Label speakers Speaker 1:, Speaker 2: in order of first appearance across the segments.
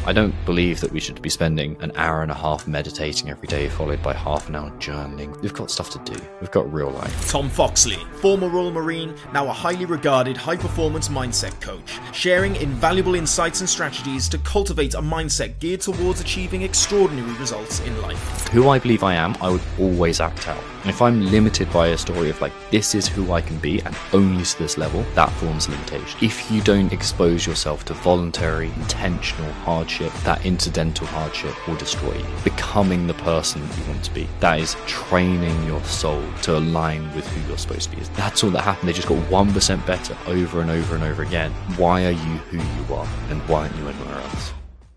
Speaker 1: I don't believe that we should be spending an hour and a half meditating every day, followed by half an hour journaling. We've got stuff to do. We've got real life.
Speaker 2: Tom Foxley, former Royal Marine, now a highly regarded high-performance mindset coach, sharing invaluable insights and strategies to cultivate a mindset geared towards achieving extraordinary results in life.
Speaker 1: Who I believe I am, I would always act out. And if I'm limited by a story of this is who I can be and only to this level, that forms limitation. If you don't expose yourself to voluntary, intentional hardship, that incidental hardship will destroy you. Becoming the person that you want to be. That is training your soul to align with who you're supposed to be. That's all that happened. They just got 1% better over and over and over again. Why are you who you are and why aren't you anywhere else?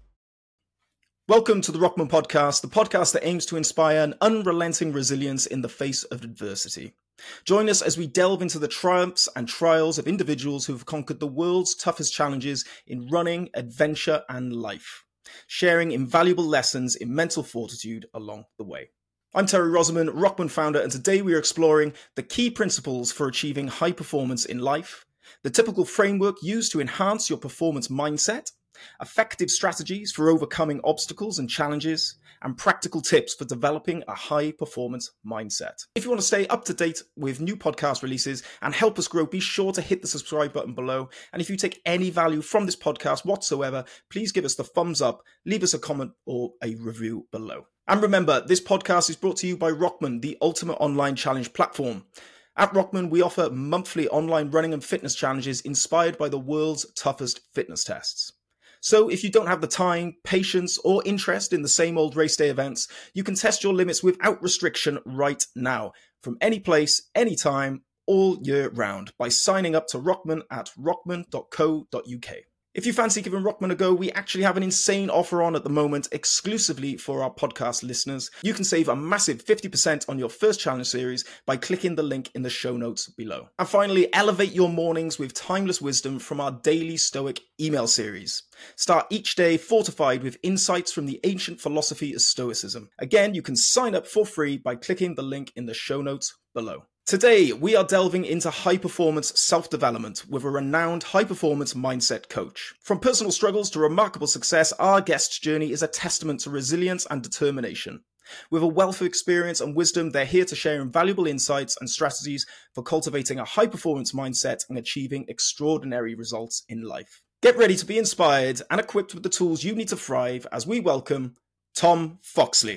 Speaker 2: Welcome to the Rockman Podcast, the podcast that aims to inspire an unrelenting resilience in the face of adversity. Join us as we delve into the triumphs and trials of individuals who have conquered the world's toughest challenges in running, adventure, and life, sharing invaluable lessons in mental fortitude along the way. I'm Terry Rosamond, Rockman founder, and today we are exploring the key principles for achieving high performance in life, the typical framework used to enhance your performance mindset, effective strategies for overcoming obstacles and challenges, and practical tips for developing a high-performance mindset. If you want to stay up to date with new podcast releases and help us grow, be sure to hit the subscribe button below. And if you take any value from this podcast whatsoever, please give us the thumbs up, leave us a comment or a review below. And remember, this podcast is brought to you by Rockman, the ultimate online challenge platform. At Rockman, we offer monthly online running and fitness challenges inspired by the world's toughest fitness tests. So if you don't have the time, patience, or interest in the same old race day events, you can test your limits without restriction right now, from any place, anytime, all year round, by signing up to Rockman at rockman.co.uk. If you fancy giving Rockman a go, we actually have an insane offer on at the moment exclusively for our podcast listeners. You can save a massive 50% on your first challenge series by clicking the link in the show notes below. And finally, elevate your mornings with timeless wisdom from our daily Stoic email series. Start each day fortified with insights from the ancient philosophy of Stoicism. Again, you can sign up for free by clicking the link in the show notes below. Today, we are delving into high-performance self-development with a renowned high-performance mindset coach. From personal struggles to remarkable success, our guest's journey is a testament to resilience and determination. With a wealth of experience and wisdom, they're here to share invaluable insights and strategies for cultivating a high-performance mindset and achieving extraordinary results in life. Get ready to be inspired and equipped with the tools you need to thrive as we welcome Tom Foxley.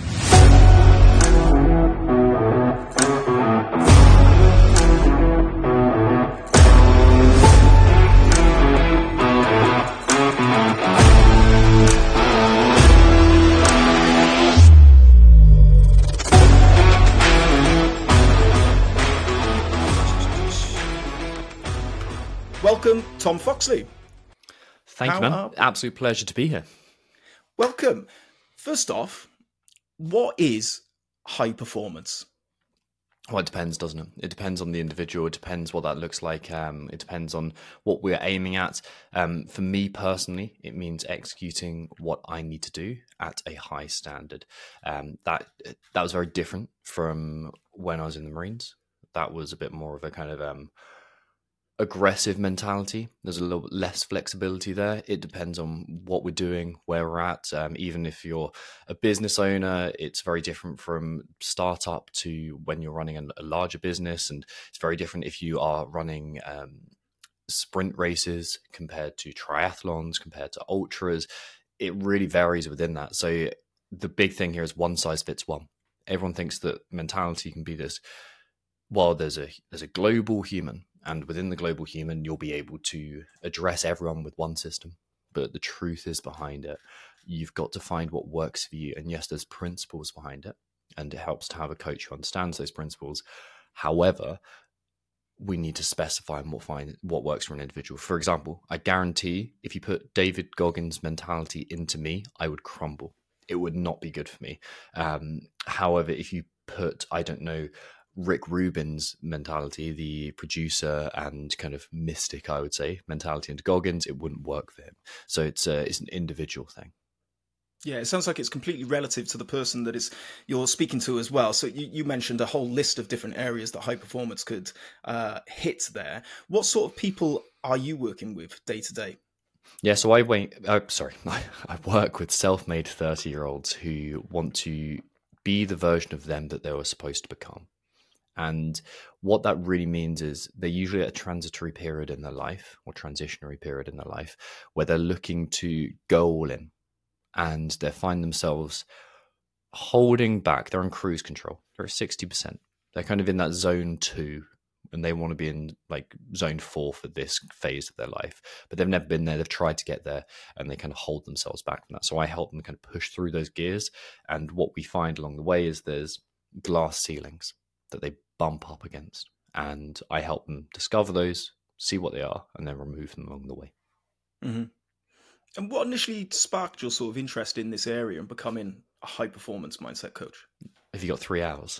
Speaker 2: Welcome, Tom Foxley.
Speaker 1: Thank you, man. Absolute pleasure to be here.
Speaker 2: Welcome. First off, what is high performance?
Speaker 1: Well, it depends, doesn't it? It depends on the individual. It depends what that looks like. It depends on what we're aiming at. For me personally, it means executing what I need to do at a high standard. That was very different from when I was in the Marines. That was a bit more of a kind of aggressive mentality. There's a little less flexibility there. It depends on what we're doing, where we're at. Even if you're a business owner, it's very different from startup to when you're running a larger business, and it's very different if you are running sprint races compared to triathlons, compared to ultras. It really varies within that. So the big thing here is one size fits one. Everyone thinks that mentality can be this. Well, there's a global human. And within the global human, you'll be able to address everyone with one system. But the truth is behind it, you've got to find what works for you. And yes, there's principles behind it. And it helps to have a coach who understands those principles. However, we need to specify what works for an individual. For example, I guarantee if you put David Goggins' mentality into me, I would crumble. It would not be good for me. However, if you put, I don't know, Rick Rubin's mentality, the producer and kind of mystic, I would say, mentality into Goggins, it wouldn't work for him. So it's an individual thing.
Speaker 2: Yeah, it sounds like it's completely relative to the person that you're speaking to as well. So you mentioned a whole list of different areas that high performance could hit there. What sort of people are you working with day to day?
Speaker 1: Yeah, so I wait. Sorry, I work with self-made 30-year-olds who want to be the version of them that they were supposed to become. And what that really means is they're usually at a transitory period in their life or transitionary period in their life where they're looking to go all in, and they find themselves holding back. They're on cruise control. They're at 60%. They're kind of in that zone 2, and they want to be in like zone 4 for this phase of their life, but they've never been there. They've tried to get there, and they kind of hold themselves back from that. So I help them kind of push through those gears. And what we find along the way is there's glass ceilings that they bump up against, and I help them discover those, see what they are, and then remove them along the way.
Speaker 2: Mm-hmm. And what initially sparked your sort of interest in this area and becoming a high performance mindset coach?
Speaker 1: Have you got 3 hours?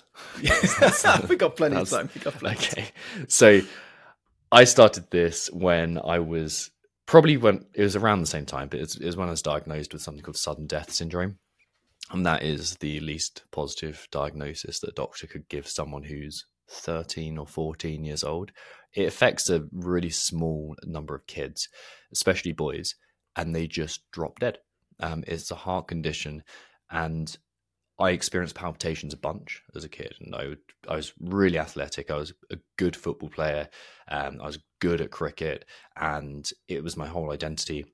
Speaker 2: We got plenty of time.
Speaker 1: Okay. So I started this when I was when it was around the same time, but it was when I was diagnosed with something called sudden death syndrome. And that is the least positive diagnosis that a doctor could give someone who's 13 or 14 years old. It affects a really small number of kids, especially boys, and they just drop dead. It's a heart condition, and I experienced palpitations a bunch as a kid, and I was really athletic. I was a good football player. I was good at cricket, and it was my whole identity.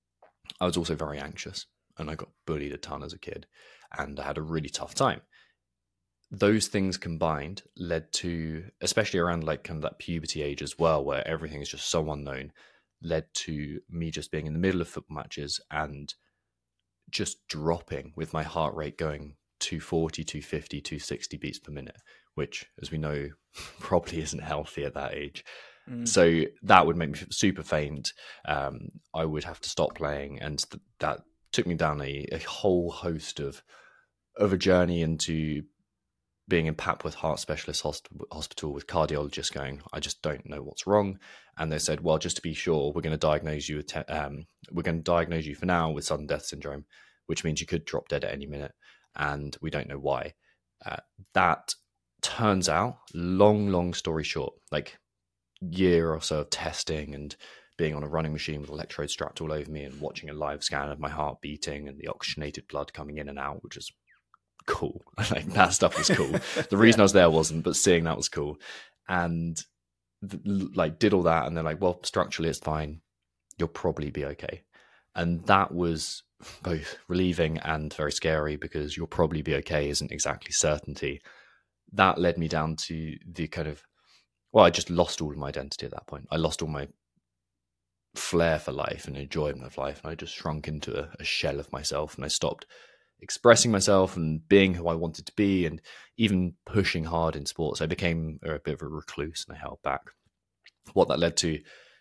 Speaker 1: I was also very anxious, and I got bullied a ton as a kid, and I had a really tough time. Those things combined led to, especially around like kind of that puberty age as well, where everything is just so unknown, led to me just being in the middle of football matches and just dropping with my heart rate going 240, 250, 260 beats per minute, which, as we know, probably isn't healthy at that age. So that would make me super faint. I would have to stop playing, and that took me down a whole host of a journey into being in Papworth Heart Specialist Hospital with cardiologists going, I just don't know what's wrong. And they said, well, just to be sure, we're going to diagnose you for now with sudden death syndrome, which means you could drop dead at any minute, and we don't know why. That turns out, long story short, like year or so of testing and being on a running machine with electrodes strapped all over me and watching a live scan of my heart beating and the oxygenated blood coming in and out, which is cool. Like that stuff was cool. The reason I was there wasn't, but seeing that was cool. And like did all that, and they're like, well, structurally it's fine. You'll probably be okay. And that was both relieving and very scary, because you'll probably be okay isn't exactly certainty. That led me down to the kind of, well, I just lost all of my identity at that point. I lost all my flair for life and enjoyment of life, and I just shrunk into a shell of myself, and I stopped expressing myself and being who I wanted to be, and even pushing hard in sports. I became a bit of a recluse, and I held back. What that led to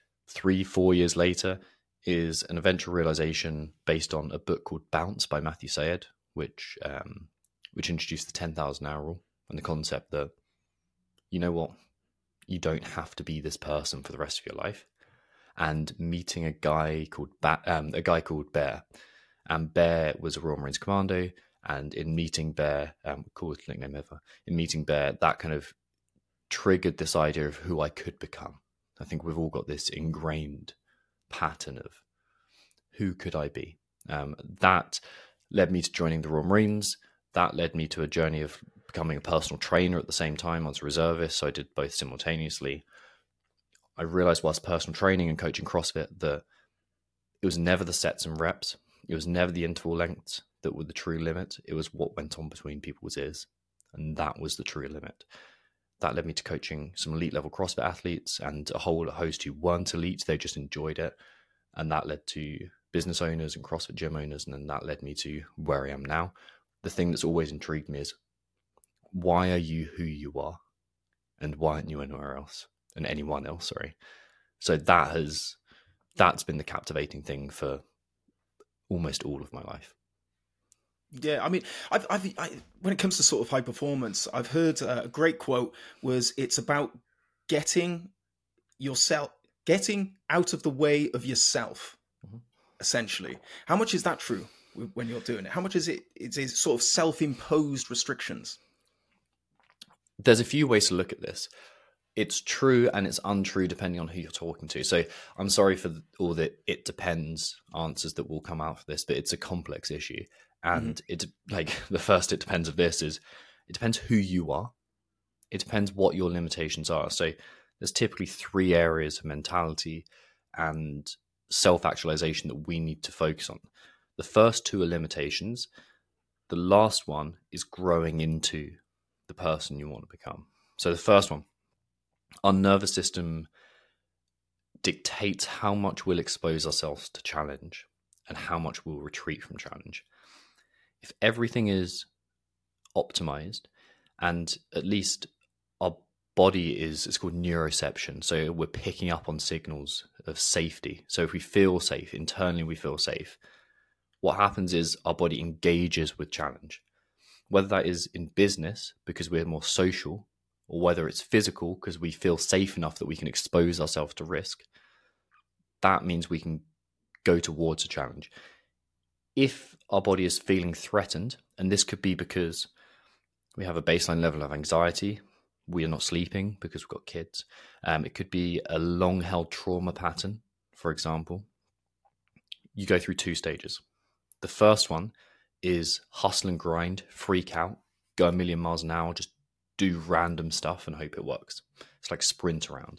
Speaker 1: 3-4 years later is an eventual realization based on a book called Bounce by Matthew Syed, which introduced the 10,000 hour rule and the concept that, you know what, you don't have to be this person for the rest of your life. And meeting a guy called Bear, and Bear was a Royal Marines Commando. And in meeting Bear, coolest nickname ever. In meeting Bear, that kind of triggered this idea of who I could become. I think we've all got this ingrained pattern of who could I be. That led me to joining the Royal Marines. That led me to a journey of becoming a personal trainer at the same time. I was a reservist, so I did both simultaneously. I realized whilst personal training and coaching CrossFit that it was never the sets and reps. It was never the interval lengths that were the true limit. It was what went on between people's ears. And that was the true limit. That led me to coaching some elite level CrossFit athletes and a whole host who weren't elite. They just enjoyed it. And that led to business owners and CrossFit gym owners. And then that led me to where I am now. The thing that's always intrigued me is, why are you who you are? And why aren't you anywhere else? And anyone else, sorry. So that's been the captivating thing for almost all of my life.
Speaker 2: Yeah, I mean, when it comes to sort of high performance, I've heard a great quote was, it's about getting out of the way of yourself, essentially. How much is that true when you're doing it? How much is it's sort of self-imposed restrictions?
Speaker 1: There's a few ways to look at this. It's true and it's untrue depending on who you're talking to. So I'm sorry for all the "it depends" answers that will come out for this, but it's a complex issue. And it's like the first "it depends" of this is it depends who you are. It depends what your limitations are. So there's typically 3 areas of mentality and self-actualization that we need to focus on. The first 2 are limitations. The last one is growing into the person you want to become. So the first one, our nervous system dictates how much we'll expose ourselves to challenge and how much we'll retreat from challenge. If everything is optimized and at least our body it's called neuroception. So we're picking up on signals of safety. So if we feel safe, internally we feel safe. What happens is our body engages with challenge, whether that is in business because we're more social, or whether it's physical because we feel safe enough that we can expose ourselves to risk. That means we can go towards a challenge. If our body is feeling threatened, and this could be because we have a baseline level of anxiety, we are not sleeping because we've got kids. It could be a long-held trauma pattern, for example. You go through 2 stages. The first one is hustle and grind, freak out, go a million miles an hour, just do random stuff and hope it works. It's like sprint around.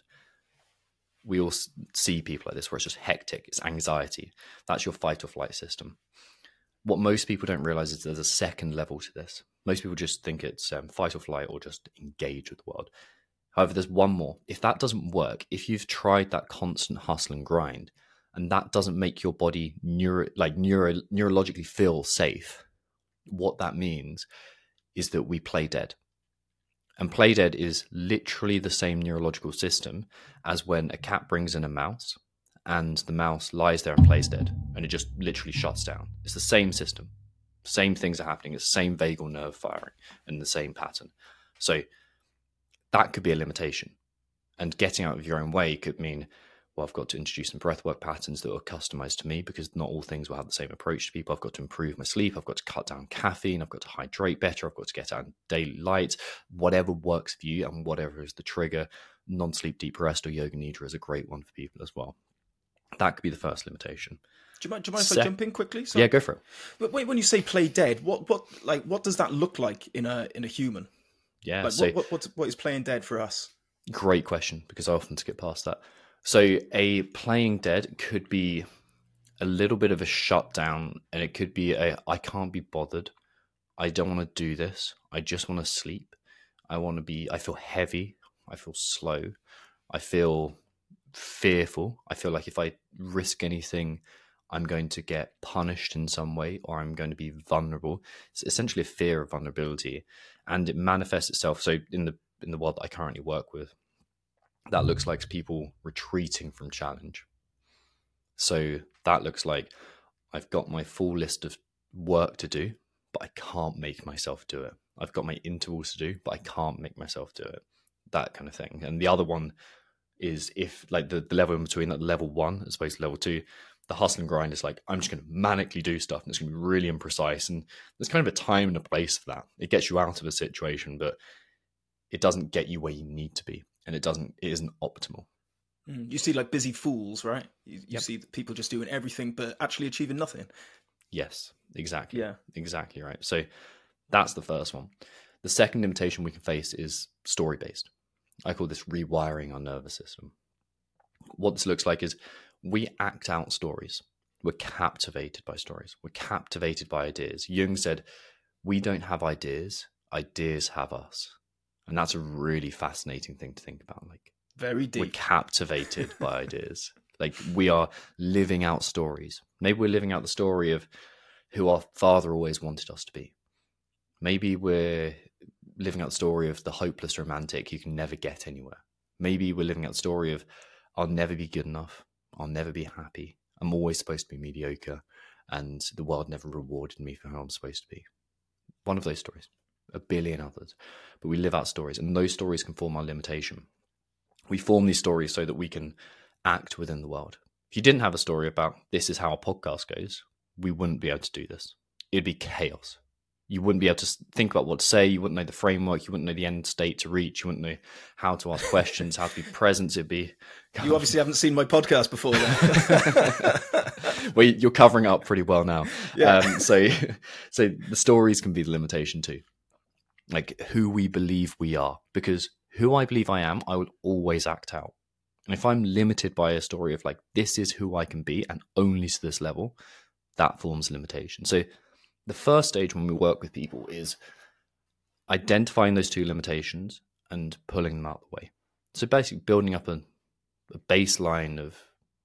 Speaker 1: We all see people like this where it's just hectic. It's anxiety. That's your fight or flight system. What most people don't realize is there's a second level to this. Most people just think it's fight or flight or just engage with the world. However, there's one more. If that doesn't work, if you've tried that constant hustle and grind, and that doesn't make your body neurologically feel safe, what that means is that we play dead. And play dead is literally the same neurological system as when a cat brings in a mouse and the mouse lies there and plays dead and it just literally shuts down. It's the same system. Same things are happening. It's the same vagal nerve firing and the same pattern. So that could be a limitation. And getting out of your own way could mean, well, I've got to introduce some breathwork patterns that are customized to me because not all things will have the same approach to people. I've got to improve my sleep. I've got to cut down caffeine. I've got to hydrate better. I've got to get out in daily light. Whatever works for you and whatever is the trigger. Non-sleep deep rest or yoga nidra is a great one for people as well. That could be the first limitation.
Speaker 2: Do you mind if I jump in quickly?
Speaker 1: Sorry. Yeah, go for it.
Speaker 2: But wait, when you say play dead, what does that look like in a human?
Speaker 1: Yeah.
Speaker 2: Like,
Speaker 1: so
Speaker 2: what is playing dead for us?
Speaker 1: Great question, because I often skip past that. So a playing dead could be a little bit of a shutdown, and it could be I can't be bothered. I don't want to do this. I just want to sleep. I feel heavy. I feel slow. I feel fearful. I feel like if I risk anything, I'm going to get punished in some way, or I'm going to be vulnerable. It's essentially a fear of vulnerability, and it manifests itself. So in the world that I currently work with, that looks like people retreating from challenge. So that looks like I've got my full list of work to do, but I can't make myself do it. I've got my intervals to do, but I can't make myself do it. That kind of thing. And the other one is if like the level in between, like level 1 as opposed to level 2, the hustle and grind is like, I'm just going to manically do stuff and it's going to be really imprecise. And there's kind of a time and a place for that. It gets you out of a situation, but it doesn't get you where you need to be. And it isn't optimal.
Speaker 2: You see like busy fools, right? You see people just doing everything, but actually achieving nothing.
Speaker 1: Yes, exactly.
Speaker 2: Yeah.
Speaker 1: Exactly right. So that's the first one. The second limitation we can face is story-based. I call this rewiring our nervous system. What this looks like is we act out stories. We're captivated by stories. We're captivated by ideas. Jung said, we don't have ideas. Ideas have us. And that's a really fascinating thing to think about. Like,
Speaker 2: very deep.
Speaker 1: We're captivated by ideas. Like, we are living out stories. Maybe we're living out the story of who our father always wanted us to be. Maybe we're living out the story of the hopeless romantic who can never get anywhere. Maybe we're living out the story of I'll never be good enough. I'll never be happy. I'm always supposed to be mediocre. And the world never rewarded me for how I'm supposed to be. One of those stories. A billion others. But we live out stories, and those stories can form our limitation. We form these stories so that we can act within the world. If you didn't have a story about this is how a podcast goes, we wouldn't be able to do this. It'd be chaos. You wouldn't be able to think about what to say. You wouldn't know the framework. You wouldn't know the end state to reach. You wouldn't know how to ask questions, how to be present. It'd be...
Speaker 2: You obviously haven't seen my podcast before then.
Speaker 1: Well, you're covering up pretty well now.
Speaker 2: Yeah.
Speaker 1: So the stories can be the limitation too. Like who we believe we are. Because who I believe I am, I will always act out. And if I'm limited by a story of like, this is who I can be and only to this level, that forms a limitation. So the first stage when we work with people is identifying those two limitations and pulling them out of the way. So basically building up a baseline of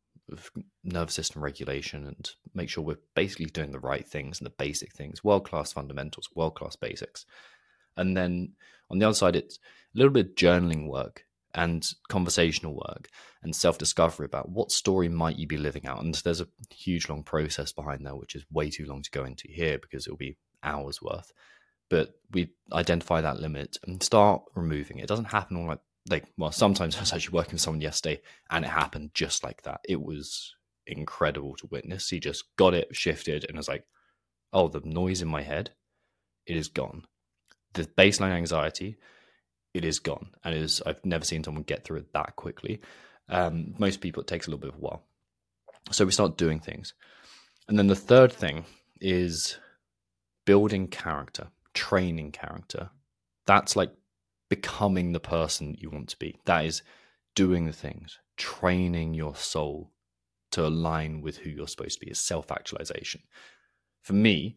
Speaker 1: nervous system regulation and make sure we're basically doing the right things and the basic things, world-class fundamentals, world-class basics. And then on the other side, it's a little bit of journaling work and conversational work and self-discovery about what story might you be living out. And there's a huge long process behind that, which is way too long to go into here because it'll be hours worth. But we identify that limit and start removing it. It doesn't happen all well, sometimes I was actually working with someone yesterday and it happened just like that. It was incredible to witness. He just got it, shifted, and was like, oh, the noise in my head, it is gone. The baseline anxiety, it is gone. And I've never seen someone get through it that quickly. Most people, it takes a little bit of a while. So we start doing things. And then the third thing is building character, training character. That's like becoming the person you want to be. That is doing the things, training your soul to align with who you're supposed to be. It's self-actualization. For me,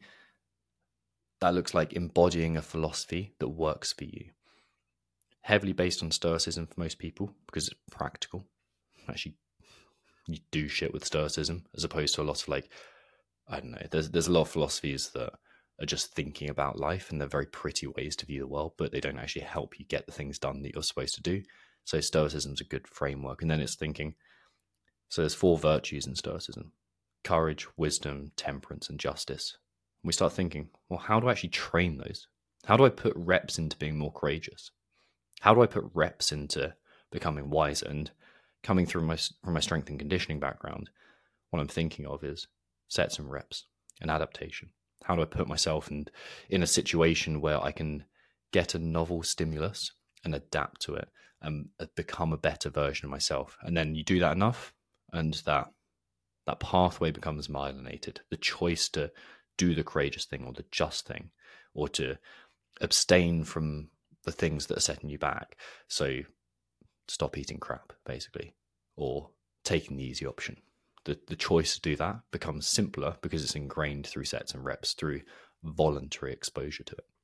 Speaker 1: that looks like embodying a philosophy that works for you. Heavily based on Stoicism for most people because it's practical. Actually, you do shit with Stoicism as opposed to a lot of like, I don't know, there's a lot of philosophies that are just thinking about life and they're very pretty ways to view the world, but they don't actually help you get the things done that you're supposed to do. So Stoicism's a good framework. And then it's thinking, so there's 4 virtues in Stoicism: courage, wisdom, temperance, and justice. And we start thinking, well, how do I actually train those? How do I put reps into being more courageous? How do I put reps into becoming wiser? And coming through from my strength and conditioning background, what I'm thinking of is sets and reps and adaptation. How do I put myself in a situation where I can get a novel stimulus and adapt to it and become a better version of myself? And then you do that enough, and that pathway becomes myelinated. The choice to do the courageous thing or the just thing, or to abstain from the things that are setting you back. So stop eating crap, basically, or taking the easy option. The choice to do that becomes simpler because it's ingrained through sets and reps, through voluntary exposure to it.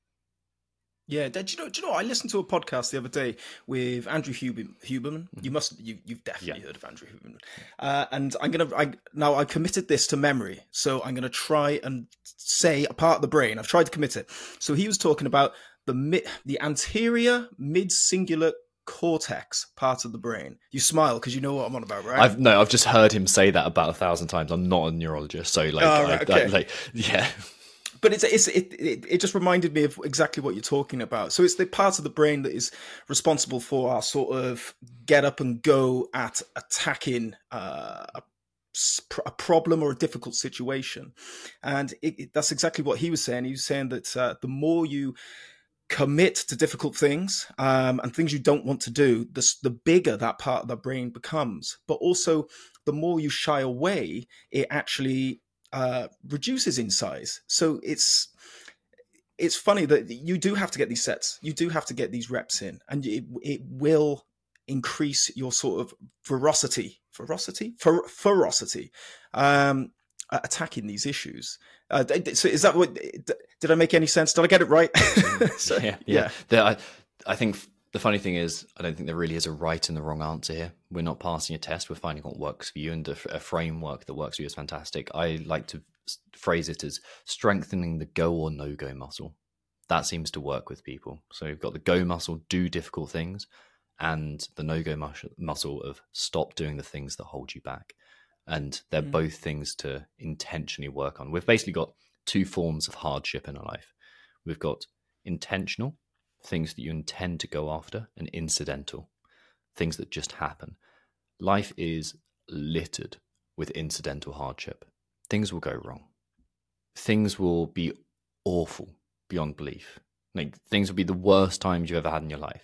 Speaker 2: Yeah, do you know? I listened to a podcast the other day with Andrew Huberman. Mm-hmm. You've definitely heard of Andrew Huberman. And I committed this to memory, so I'm gonna try and say a part of the brain. I've tried to commit it. So he was talking about the anterior mid-cingulate cortex part of the brain. You smile because you know what I'm on about, right?
Speaker 1: I've just heard him say that about 1,000 times. I'm not a neurologist, so yeah.
Speaker 2: But it just reminded me of exactly what you're talking about. So it's the part of the brain that is responsible for our sort of get up and go at attacking a problem or a difficult situation. And that's exactly what he was saying. He was saying that the more you commit to difficult things and things you don't want to do, the bigger that part of the brain becomes. But also, the more you shy away, it actually reduces in size. So it's funny that you do have to get these sets, you do have to get these reps in, and it will increase your sort of ferocity attacking these issues. So is that what? Did I make any sense? Did I get it right?
Speaker 1: So, yeah. I think the funny thing is, I don't think there really is a right and the wrong answer here. We're not passing a test. We're finding what works for you, and a framework that works for you is fantastic. I like to phrase it as strengthening the go or no-go muscle. That seems to work with people. So you've got the go muscle, do difficult things, and the no-go muscle of stop doing the things that hold you back. And they're both things to intentionally work on. We've basically got 2 forms of hardship in our life. We've got intentional, things that you intend to go after, and incidental, things that just happen. Life is littered with incidental hardship. Things will go wrong. Things will be awful beyond belief. Like, things would be the worst times you've ever had in your life.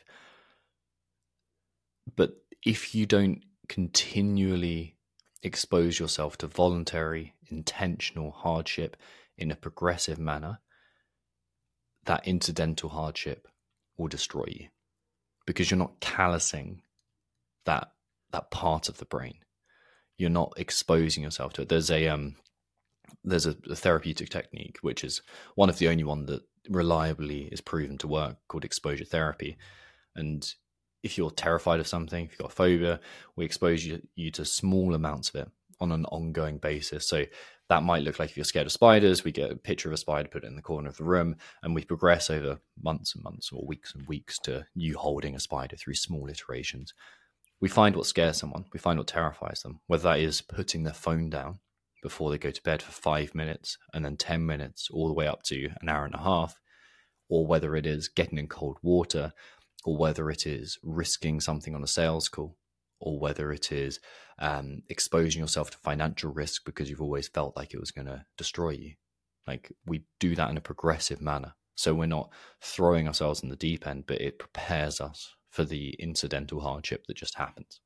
Speaker 1: But if you don't continually expose yourself to voluntary, intentional hardship in a progressive manner, that incidental hardship will destroy you, because you're not callousing that part of the brain. You're not exposing yourself to it. There's a therapeutic technique, which is one of the only one that reliably is proven to work, called exposure therapy. And if you're terrified of something, if you've got a phobia, we expose you to small amounts of it on an ongoing basis. So that might look like, if you're scared of spiders, we get a picture of a spider, put it in the corner of the room, and we progress over months and months or weeks and weeks to you holding a spider through small iterations. We find what scares someone. We find what terrifies them, whether that is putting their phone down before they go to bed for 5 minutes and then 10 minutes, all the way up to an hour and a half, or whether it is getting in cold water, or whether it is risking something on a sales call, or whether it is exposing yourself to financial risk because you've always felt like it was going to destroy you. Like, we do that in a progressive manner. So we're not throwing ourselves in the deep end, but it prepares us for the incidental hardship that just happens.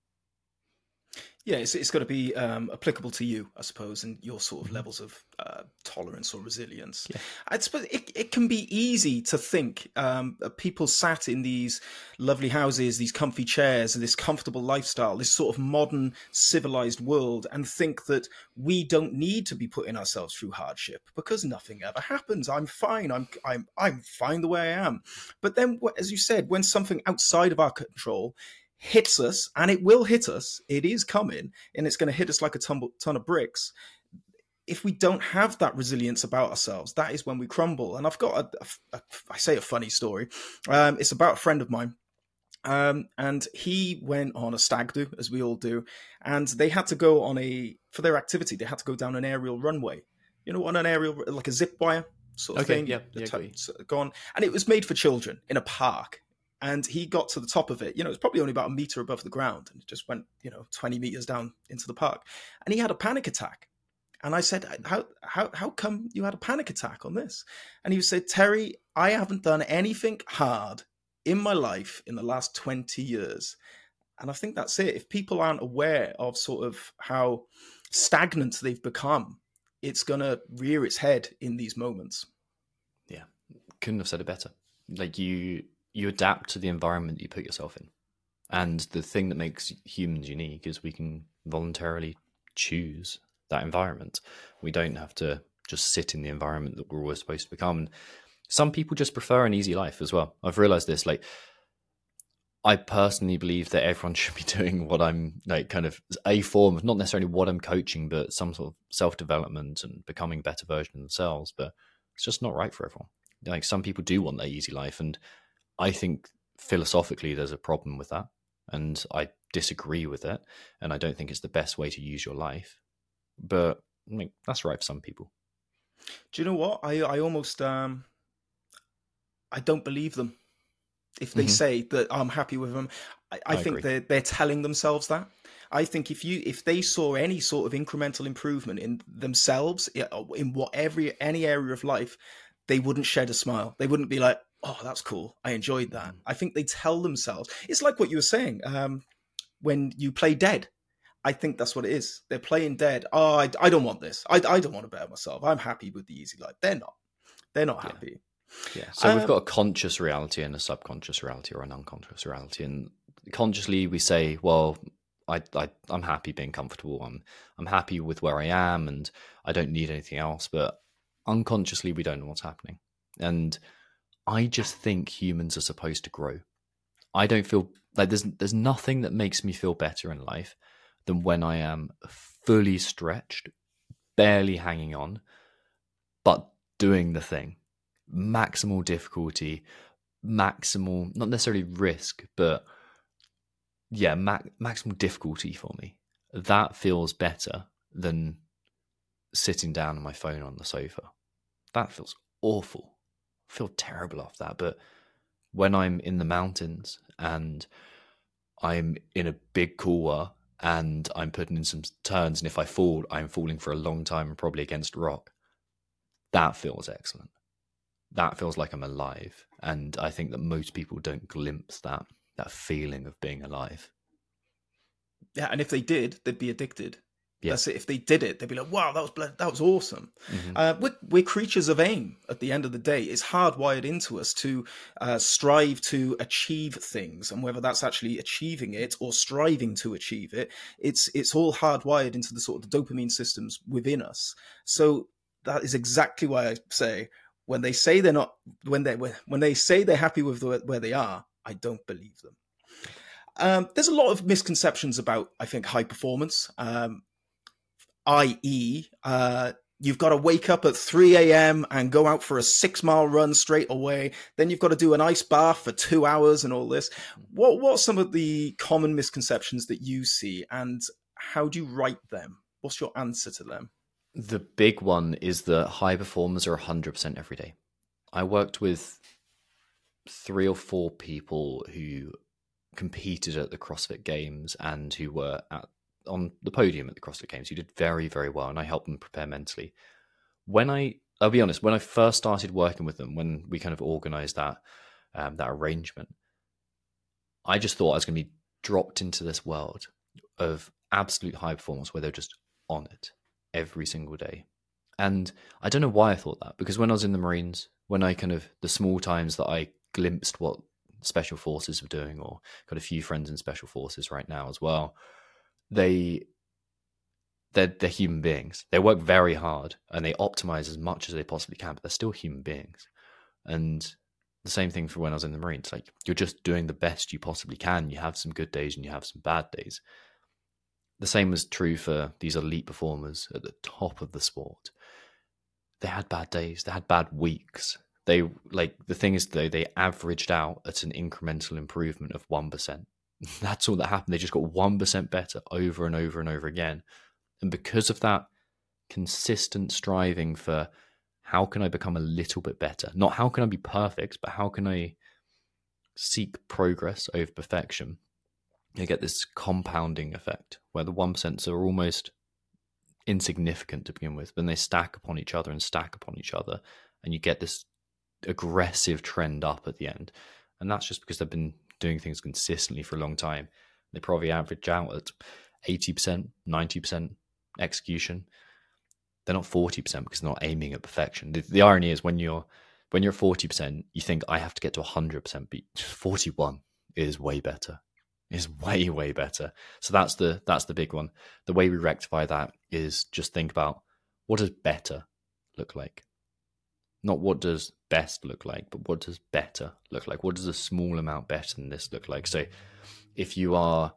Speaker 2: Yeah, it's got to be applicable to you, I suppose, and your sort of levels of tolerance or resilience.
Speaker 1: Yeah.
Speaker 2: I suppose it can be easy to think people sat in these lovely houses, these comfy chairs, and this comfortable lifestyle, this sort of modern civilized world, and think that we don't need to be putting ourselves through hardship because nothing ever happens. I'm fine. I'm fine the way I am. But then, as you said, when something outside of our control hits us, and it will hit us, it is coming, and it's going to hit us like a ton of bricks. If we don't have that resilience about ourselves, that is when we crumble. And I've got I say a funny story. It's about a friend of mine. And he went on a stag do, as we all do, and they had to go for their activity, they had to go down an aerial runway. You know, on an aerial, like a zip wire sort of thing.
Speaker 1: Yeah,
Speaker 2: gone. And it was made for children in a park. And he got to the top of it. You know, it's probably only about a meter above the ground, and it just went, 20 meters down into the park. And he had a panic attack. And I said, how come you had a panic attack on this? And he said, Terry, I haven't done anything hard in my life in the last 20 years. And I think that's it. If people aren't aware of sort of how stagnant they've become, it's going to rear its head in these moments.
Speaker 1: Yeah. Couldn't have said it better. Like, you adapt to the environment you put yourself in. And the thing that makes humans unique is we can voluntarily choose that environment. We don't have to just sit in the environment that we're always supposed to become. Some people just prefer an easy life as well. I've realized this. Like, I personally believe that everyone should be doing what I'm, like, kind of a form of, not necessarily what I'm coaching, but some sort of self-development and becoming a better version of themselves. But it's just not right for everyone. Like, some people do want that easy life, and I think philosophically there's a problem with that, and I disagree with it, and I don't think it's the best way to use your life. But I mean, that's right for some people.
Speaker 2: Do you know what? I almost I don't believe them if they say that I'm happy with them. I think
Speaker 1: agree.
Speaker 2: they're telling themselves that. I think if they saw any sort of incremental improvement in themselves in any area of life, they wouldn't shed a smile. They wouldn't be like, oh, that's cool, I enjoyed that. I think they tell themselves. It's like what you were saying when you play dead. I think that's what it is. They're playing dead. Oh, I don't want this. I don't want to better myself. I'm happy with the easy life. They're not happy.
Speaker 1: Yeah. So we've got a conscious reality and a subconscious reality, or an unconscious reality. And consciously we say, well, I'm happy being comfortable. I'm happy with where I am, and I don't need anything else. But unconsciously we don't know what's happening. And I just think humans are supposed to grow. I don't feel like there's nothing that makes me feel better in life than when I am fully stretched, barely hanging on, but doing the thing. Maximal difficulty, maximal, not necessarily risk, but yeah, maximal difficulty for me. That feels better than sitting down on my phone on the sofa. That feels awful. I feel terrible after that. But when I'm in the mountains and I'm in a big couloir and I'm putting in some turns, and if I fall, I'm falling for a long time and probably against rock, that feels excellent. that feels like I'm alive. And I think that most people don't glimpse that feeling of being alive.
Speaker 2: Yeah, and if they did, they'd be addicted.
Speaker 1: Yeah.
Speaker 2: That's it. If they did it, they'd be like, "Wow, that was awesome."
Speaker 1: Mm-hmm.
Speaker 2: We're creatures of aim. At the end of the day, it's hardwired into us to strive to achieve things, and whether that's actually achieving it or striving to achieve it, it's all hardwired into the sort of the dopamine systems within us. So that is exactly why I say when they say they're not, when they say they're happy with where they are, I don't believe them. There's a lot of misconceptions about, I think, high performance, i.e., you've got to wake up at 3 a.m. and go out for a 6-mile run straight away. Then you've got to do an ice bath for 2 hours and all this. What are some of the common misconceptions that you see, and how do you right them? What's your answer to them?
Speaker 1: The big one is that high performers are 100% every day. I worked with 3 or 4 people who competed at the CrossFit Games and who were on the podium at the CrossFit Games, who did very, very well, and I helped them prepare mentally. I'll be honest, when I first started working with them, when we kind of organized that arrangement, I just thought I was going to be dropped into this world of absolute high performance where they're just on it every single day. And I don't know why I thought that, because when I was in the Marines, when I the small times that I glimpsed what special forces were doing, or got a few friends in special forces right now as well, they're human beings. They work very hard and they optimize as much as they possibly can, but they're still human beings. And the same thing for when I was in the Marines. Like, you're just doing the best you possibly can. You have some good days and you have some bad days. The same was true for these elite performers at the top of the sport. They had bad days. They had bad weeks. The thing is, though, they averaged out at an incremental improvement of 1%. That's all that happened. They just got 1% better over and over and over again. And because of that consistent striving for how can I become a little bit better, not how can I be perfect, but how can I seek progress over perfection, you get this compounding effect where the 1% are almost insignificant to begin with, but then they stack upon each other and stack upon each other, and you get this aggressive trend up at the end. And that's just because they've been doing things consistently for a long time. They probably average out at 80%, 90% execution. They're not 40% because they're not aiming at perfection. The irony is when you're at 40%, you think I have to get to 100%, but 41 is way better. Is way, way better. So that's the big one. The way we rectify that is just think about, what does better look like? Not what does best look like, but what does better look like? What does a small amount better than this look like? So if you are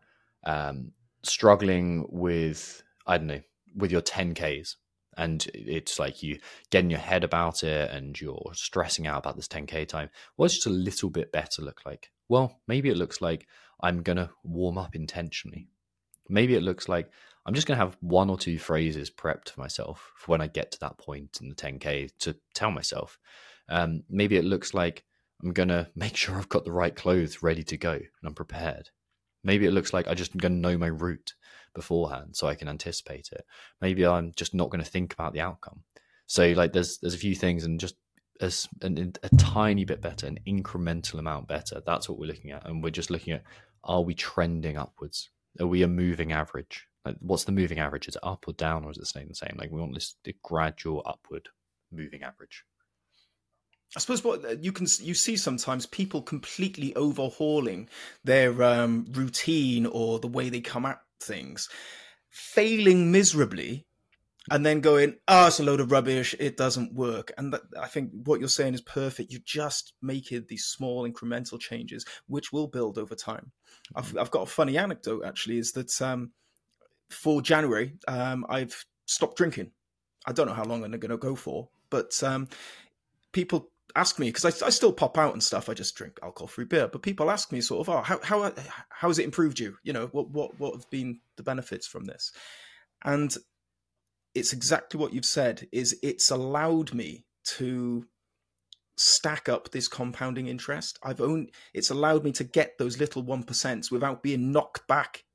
Speaker 1: struggling with, I don't know, with your 10Ks, and it's like you getting your head about it and you're stressing out about this 10K time, what's just a little bit better look like? Well, maybe it looks like I'm going to warm up intentionally. Maybe it looks like I'm just going to have 1 or 2 phrases prepped for myself for when I get to that point in the 10K to tell myself. Maybe it looks like I'm going to make sure I've got the right clothes ready to go and I'm prepared. Maybe it looks like I'm just going to know my route beforehand so I can anticipate it. Maybe I'm just not going to think about the outcome. So like there's a few things, and just as a tiny bit better, an incremental amount better. That's what we're looking at. And we're just looking at, are we trending upwards? Are we a moving average? Like, what's the moving average? Is it up or down, or is it staying the same? Like, we want this gradual upward moving average.
Speaker 2: I suppose what you see sometimes, people completely overhauling their routine or the way they come at things, failing miserably, and then going, "Oh, it's a load of rubbish. It doesn't work." And I think what you're saying is perfect. You just make it these small incremental changes, which will build over time. I've got a funny anecdote actually. Is that for January, I've stopped drinking. I don't know how long I'm going to go for, but people ask me, because I still pop out and stuff. I just drink alcohol-free beer, but people ask me sort of, "Oh, how has it improved you? You know, what have been the benefits from this?" And it's exactly what you've said. Is it's allowed me to stack up this compounding interest. It's allowed me to get those little 1% without being knocked back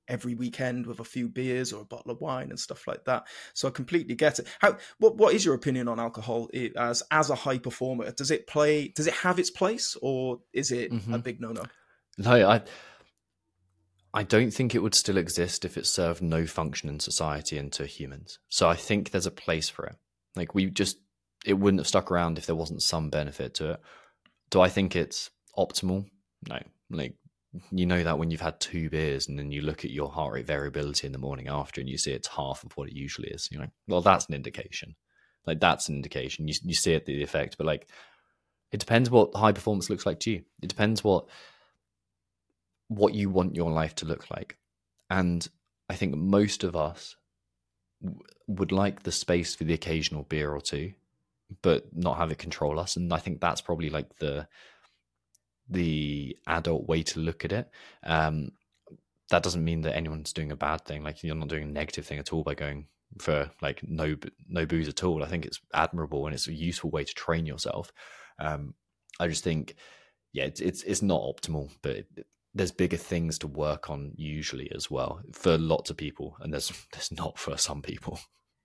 Speaker 2: every weekend with a few beers or a bottle of wine and stuff like that. So I completely get it. What is your opinion on alcohol as a high performer? Does it have its place, or is it a big no-no?
Speaker 1: No, I don't think it would still exist if it served no function in society and to humans. So I think there's a place for it. Like it wouldn't have stuck around if there wasn't some benefit to it. Do I think it's optimal? No. Like, you know that when you've had 2 beers and then you look at your heart rate variability in the morning after and you see it's half of what it usually is, you're like, well, that's an indication. Like, that's an indication. You see it, the effect, but like, it depends what high performance looks like to you. It depends what you want your life to look like. And I think most of us would like the space for the occasional beer or two, but not have it control us. And I think that's probably like the adult way to look at it. That doesn't mean that anyone's doing a bad thing. Like, you're not doing a negative thing at all by going for like no booze at all. I think it's admirable and it's a useful way to train yourself. I just think, yeah, it's not optimal, but there's bigger things to work on usually as well for lots of people, and there's not for some people.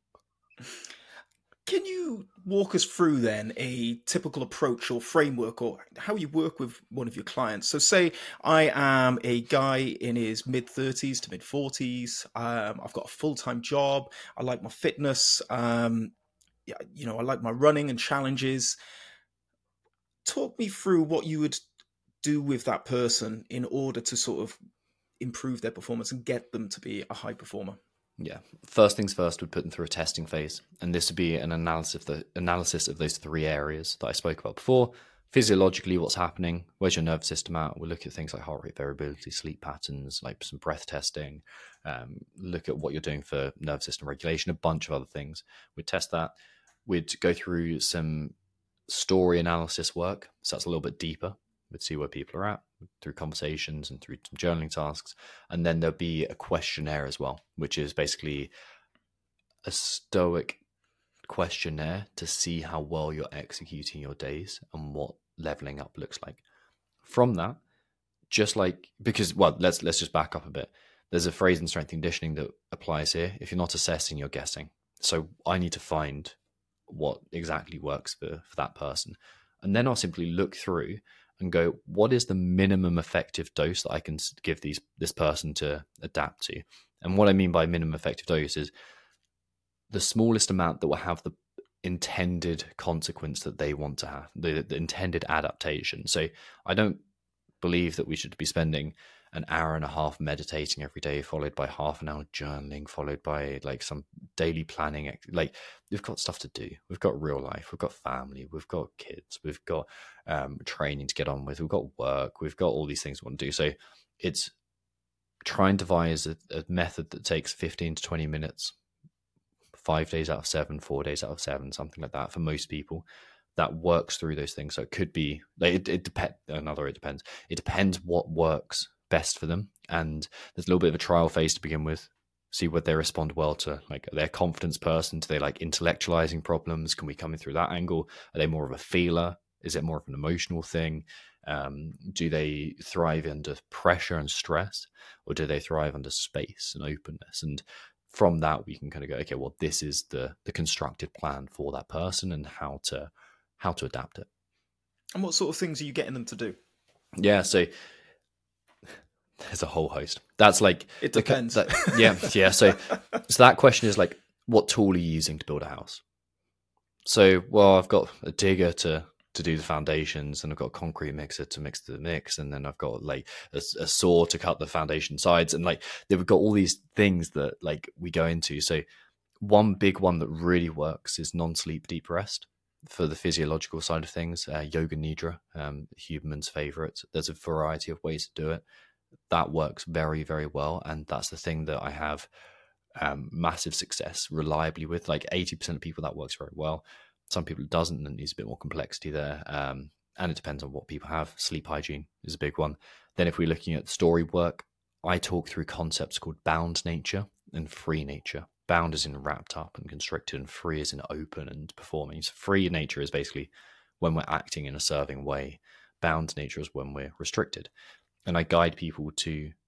Speaker 2: Can you walk us through then a typical approach or framework, or how you work with one of your clients? So say I am a guy in his mid-30s to mid-40s. I've got a full-time job. I like my fitness. I like my running and challenges. Talk me through what you would do with that person in order to sort of improve their performance and get them to be a high performer.
Speaker 1: Yeah. First things first, we'd put them through a testing phase. And this would be an analysis of those 3 areas that I spoke about before. Physiologically, what's happening? Where's your nervous system at? We'll look at things like heart rate variability, sleep patterns, like some breath testing. Look at what you're doing for nervous system regulation, a bunch of other things. We'd test that. We'd go through some story analysis work. So that's a little bit deeper. We'd see where people are at through conversations and through some journaling tasks. And then there'll be a questionnaire as well, which is basically a stoic questionnaire to see how well you're executing your days and what leveling up looks like. From that, let's just back up a bit. There's a phrase in strength and conditioning that applies here. If you're not assessing, you're guessing. So I need to find what exactly works for that person. And then I'll simply look through and go, what is the minimum effective dose that I can give this person to adapt to? And what I mean by minimum effective dose is the smallest amount that will have the intended consequence that they want to have, the intended adaptation. So I don't believe that we should be spending an hour and a half meditating every day, followed by half an hour journaling, followed by like some daily planning. Like, we've got stuff to do. We've got real life. We've got family. We've got kids. We've got training to get on with. We've got work. We've got all these things we want to do. So it's try and devise a method that takes 15 to 20 minutes, 5 days out of 7, 4 days out of 7, something like that for most people, that works through those things. So it could be like, it depends. It depends what works best for them. And there's a little bit of a trial phase to begin with. See whether they respond well to, like, their confidence person. Do they like intellectualizing problems? Can we come in through that angle? Are they more of a feeler? Is it more of an emotional thing? Do they thrive under pressure and stress, or do they thrive under space and openness? And from that, we can kind of go, okay, well, this is the constructed plan for that person and how to adapt it.
Speaker 2: And what sort of things are you getting them to do?
Speaker 1: Yeah, so there's a whole host. That's like,
Speaker 2: it depends.
Speaker 1: Yeah. So that question is like, what tool are you using to build a house? So, well, I've got a digger to do the foundations, and I've got a concrete mixer to mix the mix, and then I've got like a saw to cut the foundation sides, and like they've got all these things that like we go into. So one big one that really works is non-sleep deep rest for the physiological side of things. Yoga Nidra, human's favorite. There's a variety of ways to do it. That works very, very well, and that's the thing that I have massive success reliably with. Like 80% of people, that works very well. Some people it doesn't, and there's a bit more complexity there. And it depends on what people have. Sleep hygiene is a big one. Then if we're looking at story work, I talk through concepts called bound nature and free nature. Bound is in wrapped up and constricted, and free is in open and performing. So free nature is basically when we're acting in a serving way. Bound nature is when we're restricted. And I guide people to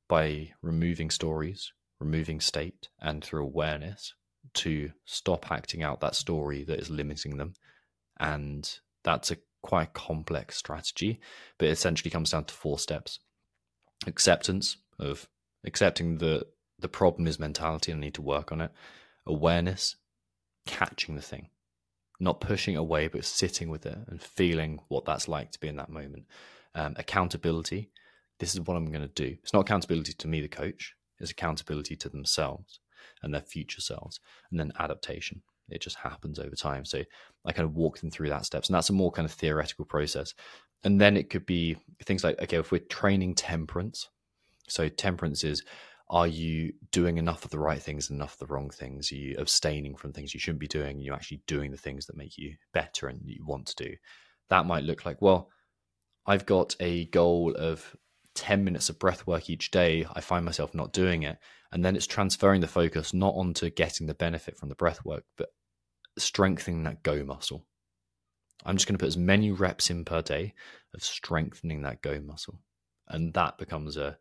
Speaker 1: by removing stories, removing state, and through awareness to stop acting out that story that is limiting them. And that's a quite complex strategy, but it essentially comes down to 4 steps. Acceptance of accepting the problem is mentality and I need to work on it. Awareness, catching the thing, not pushing it away, but sitting with it and feeling what that's like to be in that moment. Accountability, this is what I'm going to do. It's not accountability to me, the coach, it's accountability to themselves and their future selves. And then adaptation. It just happens over time. So I kind of walk them through that steps. And that's a more kind of theoretical process. And then it could be things like, okay, if we're training temperance, so temperance is, are you doing enough of the right things and enough of the wrong things? Are you abstaining from things you shouldn't be doing? Are you actually doing the things that make you better and you want to do? That might look like, well, I've got a goal of 10 minutes of breath work each day. I find myself not doing it. And then it's transferring the focus not onto getting the benefit from the breath work, but strengthening that go muscle. I'm just going to put as many reps in per day of strengthening that go muscle. And that becomes a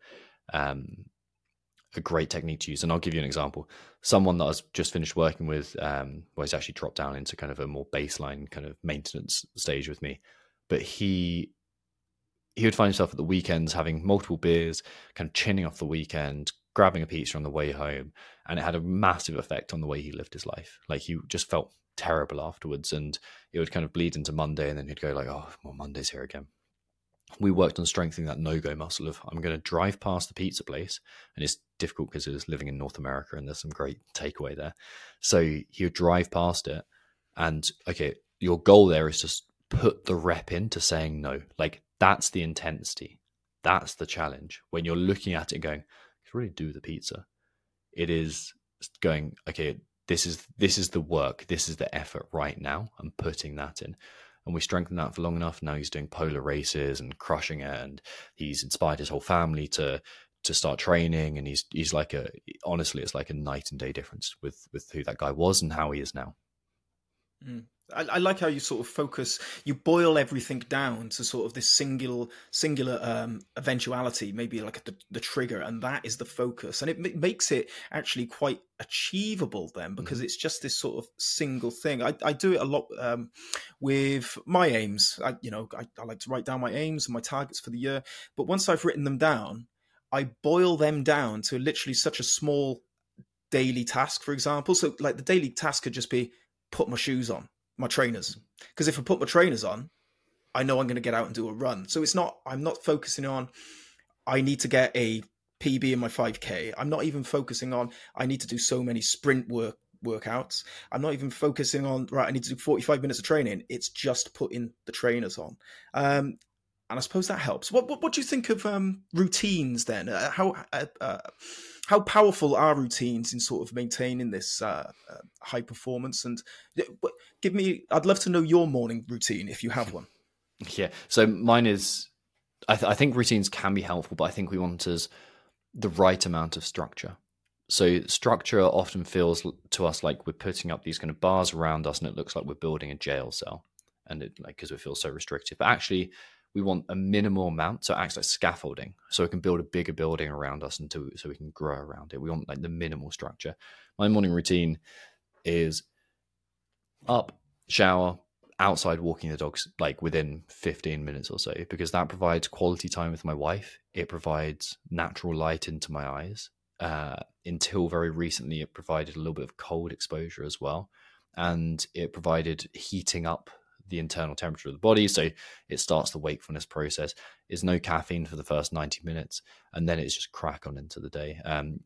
Speaker 1: great technique to use. And I'll give you an example. Someone that I was just finished working with, he's actually dropped down into kind of a more baseline kind of maintenance stage with me. But he would find himself at the weekends having multiple beers, kind of chinning off the weekend, grabbing a pizza on the way home. And it had a massive effect on the way he lived his life. Like he just felt terrible afterwards, and it would kind of bleed into Monday, and then he'd go like, oh, well, Monday's here again. We worked on strengthening that no-go muscle of, I'm going to drive past the pizza place, and it's difficult because it was living in North America and there's some great takeaway there. So he would drive past it, and okay, your goal there is just put the rep into saying no. Like that's the intensity. That's the challenge. When you're looking at it going, I could really do the pizza. It is going, okay, this is the work. This is the effort right now. I'm putting that in. And we strengthened that for long enough. Now he's doing polar races and crushing it. And he's inspired his whole family to start training. And he's like honestly, it's like a night and day difference with who that guy was and how he is now.
Speaker 2: Mm. I like how you sort of focus, you boil everything down to sort of this singular eventuality, maybe like the trigger, and that is the focus. And it makes it actually quite achievable then, because it's just this sort of single thing. I do it a lot with my aims. I like to write down my aims and my targets for the year. But once I've written them down, I boil them down to literally such a small daily task, for example. So like the daily task could just be put my shoes on, my trainers. Because if I put my trainers on, I know I'm going to get out and do a run. So I'm not focusing on, I need to get a PB in my 5K. I'm not even focusing on, I need to do so many sprint workouts. I'm not even focusing on, right, I need to do 45 minutes of training. It's just putting the trainers on. And I suppose that helps. What do you think of routines then? How powerful are routines in sort of maintaining this high performance? And I'd love to know your morning routine if you have one.
Speaker 1: Yeah. So mine is, I think routines can be helpful, but I think we want the right amount of structure. So structure often feels to us like we're putting up these kind of bars around us and it looks like we're building a jail cell, and it like, because we feel so restrictive, but actually we want a minimal amount, so it acts like scaffolding, so we can build a bigger building around us so we can grow around it. We want like the minimal structure. My morning routine is up, shower, outside walking the dogs like within 15 minutes or so, because that provides quality time with my wife. It provides natural light into my eyes. Until very recently, it provided a little bit of cold exposure as well, and it provided heating up the internal temperature of the body, so it starts the wakefulness process. Is no caffeine for the first 90 minutes, and then it's just crack on into the day.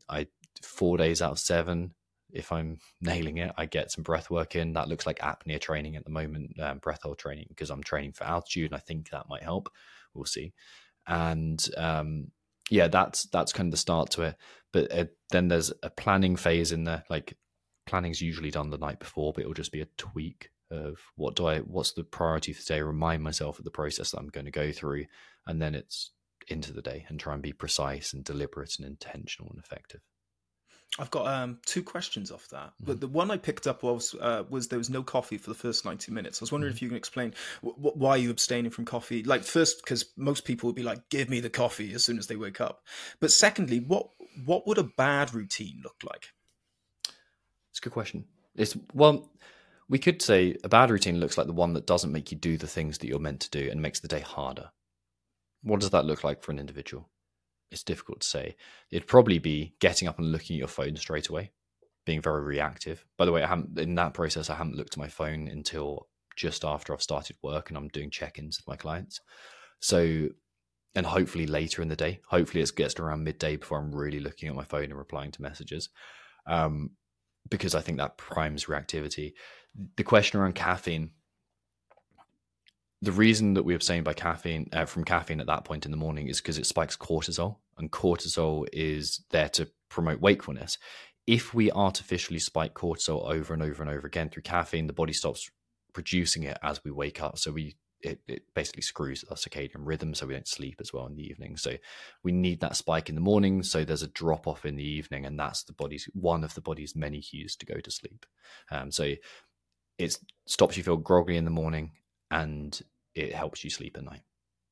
Speaker 1: 4 days out of 7, if I'm nailing it, I get some breath work in. That looks like apnea training at the moment, breath hold training, because I'm training for altitude, and I think that might help. We'll see. And yeah, that's kind of the start to it. But then there's a planning phase in there. Like planning's usually done the night before, but it'll just be a tweak of what's the priority for today, remind myself of the process that I'm going to go through, and then it's into the day and try and be precise and deliberate and intentional and effective.
Speaker 2: I've got two questions off that. But the one I picked up was there was no coffee for the first 90 minutes. I was wondering if you can explain why you abstaining from coffee. Like, first, because most people would be like, "Give me the coffee" as soon as they wake up. But secondly, what would a bad routine look like?
Speaker 1: It's a good question. We could say a bad routine looks like the one that doesn't make you do the things that you're meant to do and makes the day harder. What does that look like for an individual? It's difficult to say. It'd probably be getting up and looking at your phone straight away, being very reactive. By the way, in that process, I haven't looked at my phone until just after I've started work and I'm doing check-ins with my clients. So, and hopefully later in the day, hopefully it gets to around midday before I'm really looking at my phone and replying to messages. Because I think that primes reactivity. The question around caffeine, the reason that we abstain from caffeine at that point in the morning is because it spikes cortisol, and cortisol is there to promote wakefulness. If we artificially spike cortisol over and over and over again through caffeine, the body stops producing it as we wake up. So it basically screws our circadian rhythm, so we don't sleep as well in the evening. So we need that spike in the morning, so there's a drop off in the evening, and that's one of the body's many cues to go to sleep. So it stops you feel groggy in the morning, and it helps you sleep at night.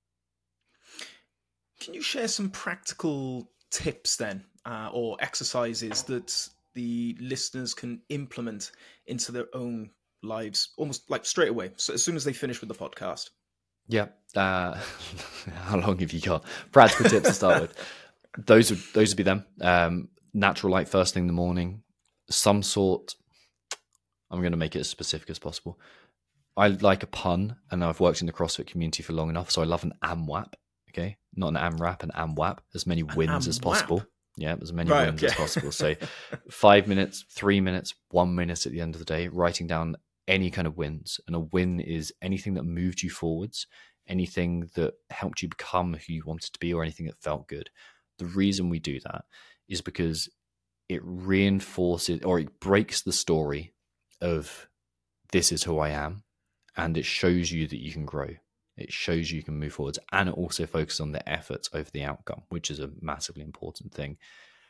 Speaker 2: Can you share some practical tips then, or exercises that the listeners can implement into their own lives almost like straight away, so as soon as they finish with the podcast?
Speaker 1: Yeah. How long have you got? Practical tips to start with. Those would be them. Natural light first thing in the morning. Some sort. I'm going to make it as specific as possible. I like a pun, and I've worked in the CrossFit community for long enough, so I love an AMWAP. Okay, not an AMRAP, an AMWAP. As many wins as possible. Yeah, as many wins as possible. So 5 minutes, 3 minutes, 1 minute at the end of the day, writing down any kind of wins. And a win is anything that moved you forwards, anything that helped you become who you wanted to be, or anything that felt good. The reason we do that is because it reinforces, or it breaks the story of this is who I am, and it shows you that you can grow. It shows you can move forwards, and it also focuses on the effort over the outcome, which is a massively important thing.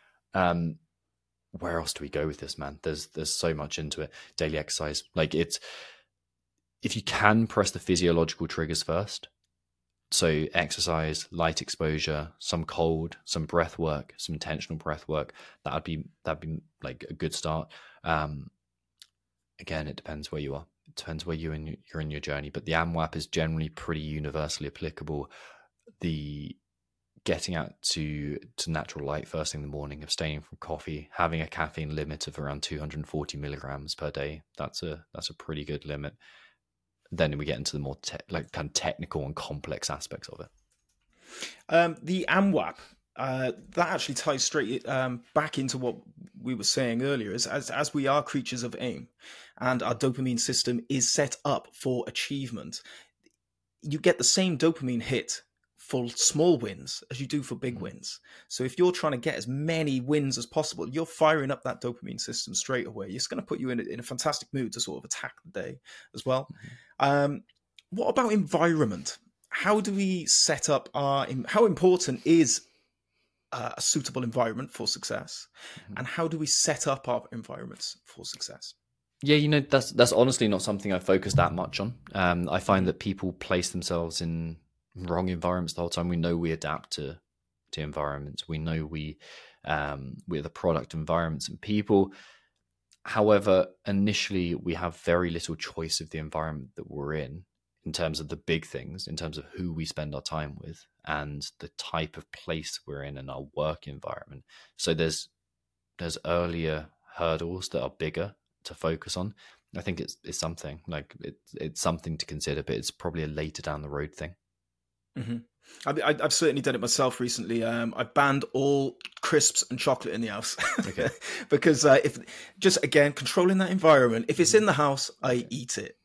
Speaker 1: Where else do we go with this, man? There's so much into it. Daily exercise, if you can press the physiological triggers first, so exercise, light exposure, some cold, some breath work, some intentional breath work, that'd be like a good start. Again, it depends where you are. It depends where you're in your journey, but the AMWAP is generally pretty universally applicable. The getting out to natural light first thing in the morning, abstaining from coffee, having a caffeine limit of around 240 milligrams per day. That's a pretty good limit. Then we get into the more kind of technical and complex aspects of it.
Speaker 2: The AMWAP, that actually ties straight back into what we were saying earlier. As we are creatures of aim, and our dopamine system is set up for achievement, you get the same dopamine hit for small wins as you do for big wins. So if you're trying to get as many wins as possible, you're firing up that dopamine system straight away. It's going to put you in a fantastic mood to sort of attack the day as well. What about environment? How do we set up how important is a suitable environment for success, and how do we set up our environments for success?
Speaker 1: Yeah, that's honestly not something I focus that much on. I find that people place themselves in wrong environments the whole time. We know we adapt to environments. We know we're the product of environments and people. However, initially we have very little choice of the environment that we're in terms of the big things, in terms of who we spend our time with and the type of place we're in our work environment. So there's earlier hurdles that are bigger to focus on. I think it's something like it's something to consider, but it's probably a later down the road thing.
Speaker 2: Mm-hmm. I've certainly done it myself recently. I've banned all crisps and chocolate in the house.
Speaker 1: Okay.
Speaker 2: Because if just again controlling that environment, if it's in the house, I eat it.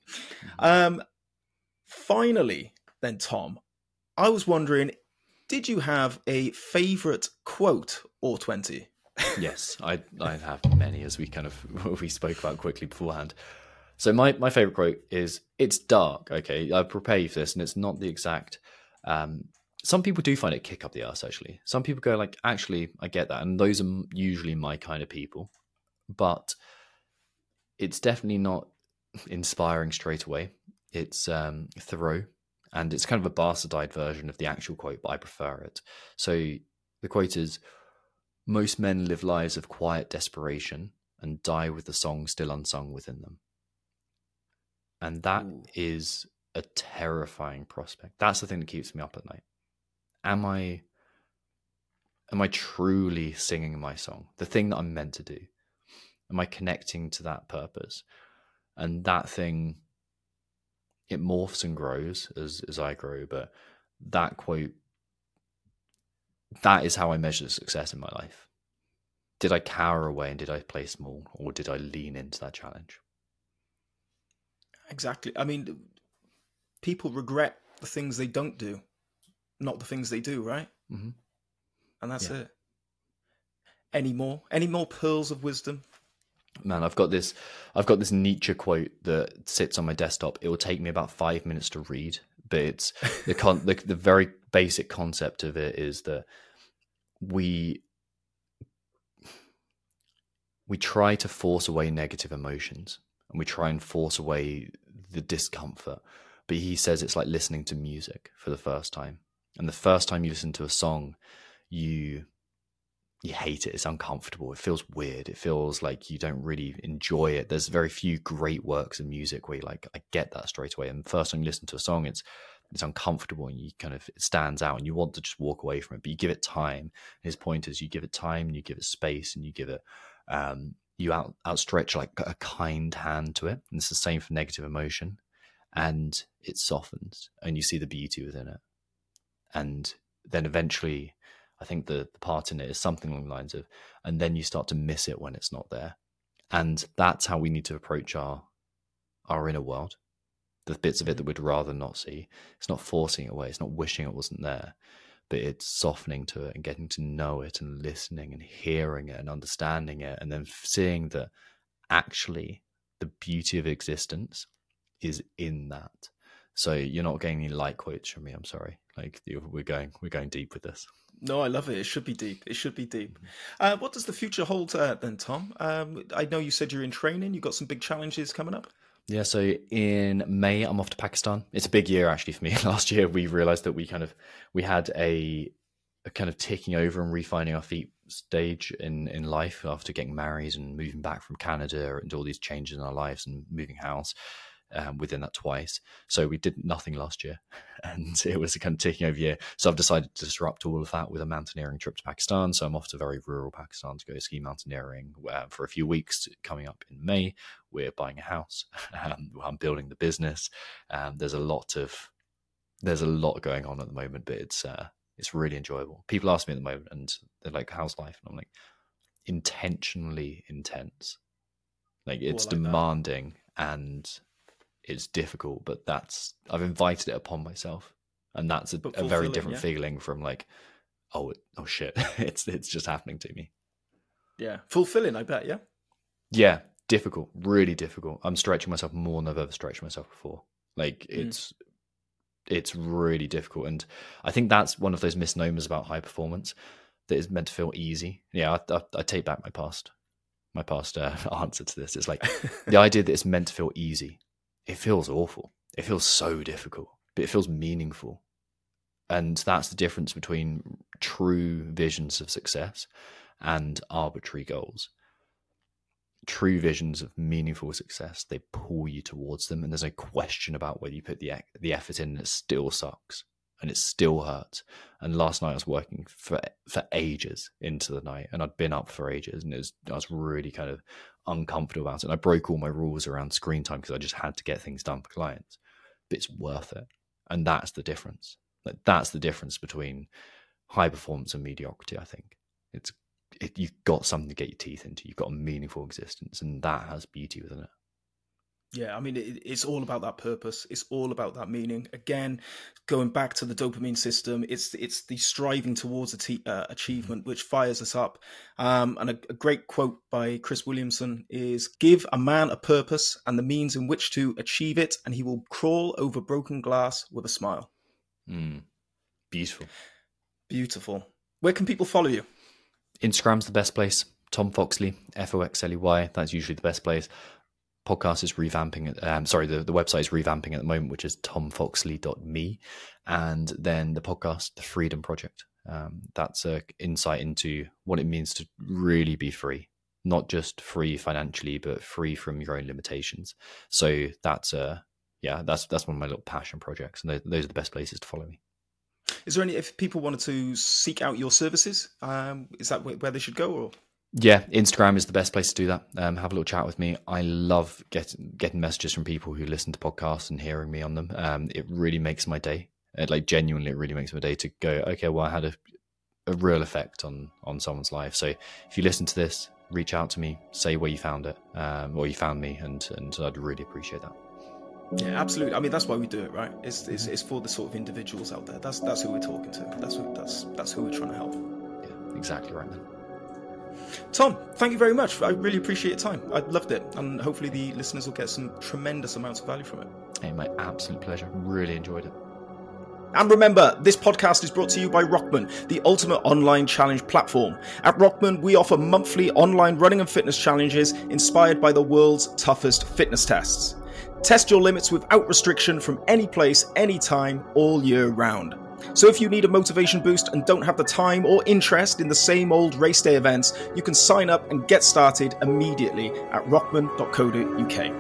Speaker 2: Finally, then Tom, I was wondering, did you have a favorite quote or 20?
Speaker 1: Yes, I have many, as we spoke about quickly beforehand. So my favorite quote is, "It's dark." Okay, I prepare you for this, and it's not the exact some people do find it kick up the ass, actually. Some people go like, actually, I get that. And those are usually my kind of people. But it's definitely not inspiring straight away. It's Thoreau, and it's kind of a bastardized version of the actual quote, but I prefer it. So the quote is, most men live lives of quiet desperation and die with the song still unsung within them. And that is a terrifying prospect. That's the thing that keeps me up at night. Am I truly singing my song, the thing that I'm meant to do? Am I connecting to that purpose? And that thing, it morphs and grows as I grow. But that quote, that is how I measure success in my life. Did I cower away and did I play small, or did I lean into that challenge?
Speaker 2: Exactly. I mean, people regret the things they don't do, not the things they do, right?
Speaker 1: Mm-hmm.
Speaker 2: And that's it. Any more pearls of wisdom?
Speaker 1: Man, I've got this Nietzsche quote that sits on my desktop. It will take me about 5 minutes to read, but it's the very basic concept of it is that we try to force away negative emotions, and we try and force away the discomfort. But he says it's like listening to music for the first time. And the first time you listen to a song, you hate it. It's uncomfortable. It feels weird. It feels like you don't really enjoy it. There's very few great works of music where you're like, I get that straight away. And the first time you listen to a song, it's uncomfortable, and it stands out, and you want to just walk away from it. But you give it time. His point is, you give it time, and you give it space, and you give it you outstretch like a kind hand to it. And it's the same for negative emotion, and it softens, and you see the beauty within it. And then eventually, I think the part in it is something along the lines of, and then you start to miss it when it's not there. And that's how we need to approach our inner world, the bits of it that we'd rather not see. It's not forcing it away. It's not wishing it wasn't there, but it's softening to it and getting to know it and listening and hearing it and understanding it, and then seeing that actually the beauty of existence is in that. So you're not getting any light quotes from me. I'm sorry. Like, we're going deep with this.
Speaker 2: No, I love it. It should be deep. It should be deep. What does the future hold then, Tom? I know you said you're in training. You've got some big challenges coming up.
Speaker 1: Yeah, so in May, I'm off to Pakistan. It's a big year, actually, for me. Last year, we realized that we had a kind of taking over and refining our feet stage in life after getting married and moving back from Canada and all these changes in our lives and moving house within that twice. So we did nothing last year, and it was a kind of taking over year. So I've decided to disrupt all of that with a mountaineering trip to Pakistan. So I'm off to very rural Pakistan to go ski mountaineering for a few weeks coming up in May. We're buying a house. I'm building the business. There's a lot going on at the moment, but it's really enjoyable. People ask me at the moment, and they're like, "How's life?" And I'm like, intentionally intense. Like, it's demanding and it's difficult, but I've invited it upon myself, and that's a very different feeling from like, oh shit, it's just happening to me.
Speaker 2: Yeah, fulfilling, I bet.
Speaker 1: Yeah, difficult, really difficult. I'm stretching myself more than I've ever stretched myself before. Like, it's really difficult, and I think that's one of those misnomers about high performance, that is meant to feel easy. Yeah, I take back my past answer to this. It's like the idea that it's meant to feel easy. It feels awful. It feels so difficult, but it feels meaningful. And that's the difference between true visions of success and arbitrary goals. True visions of meaningful success, they pull you towards them, and there's no question about whether you put the effort in, and it still sucks and it still hurts. And last night I was working for ages into the night, and I'd been up for ages, and I was really kind of uncomfortable about it. And I broke all my rules around screen time because I just had to get things done for clients. But it's worth it, and that's the difference. Like, that's the difference between high performance and mediocrity. I think you've got something to get your teeth into. You've got a meaningful existence, and that has beauty within it.
Speaker 2: Yeah, I mean, it's all about that purpose. It's all about that meaning. Again, going back to the dopamine system, it's the striving towards achievement which fires us up. And a great quote by Chris Williamson is, "Give a man a purpose and the means in which to achieve it, and he will crawl over broken glass with a smile."
Speaker 1: Beautiful.
Speaker 2: Beautiful. Where can people follow you?
Speaker 1: Instagram's the best place. Tom Foxley, Foxley. That's usually the best place. Podcast is revamping. The website is revamping at the moment, which is tomfoxley.me. And then the podcast, The Freedom Project. That's an insight into what it means to really be free, not just free financially, but free from your own limitations. So that's one of my little passion projects, and those are the best places to follow me.
Speaker 2: Is there any, if people wanted to seek out your services, is that where they should go? Or
Speaker 1: yeah, Instagram is the best place to do that. Have a little chat with me. I love getting messages from people who listen to podcasts and hearing me on them. It really makes my day. Genuinely, it really makes my day to go, okay, well, I had a real effect on someone's life. So if you listen to this, reach out to me, say where you found it, or you found me, and I'd really appreciate that.
Speaker 2: Yeah, absolutely. I mean, that's why we do it, right? It's for the sort of individuals out there. That's who we're talking to. That's who we're trying to help.
Speaker 1: Yeah, exactly right, man.
Speaker 2: Tom, thank you very much. I really appreciate your time. I loved it, and hopefully the listeners will get some tremendous amounts of value from it.
Speaker 1: Hey, my absolute pleasure. Really enjoyed it.
Speaker 2: And remember, this podcast is brought to you by Rockman, the ultimate online challenge platform. At Rockman, we offer monthly online running and fitness challenges inspired by the world's toughest fitness tests. Test your limits without restriction from any place, anytime, all year round. So if you need a motivation boost and don't have the time or interest in the same old race day events, you can sign up and get started immediately at rockman.co.uk.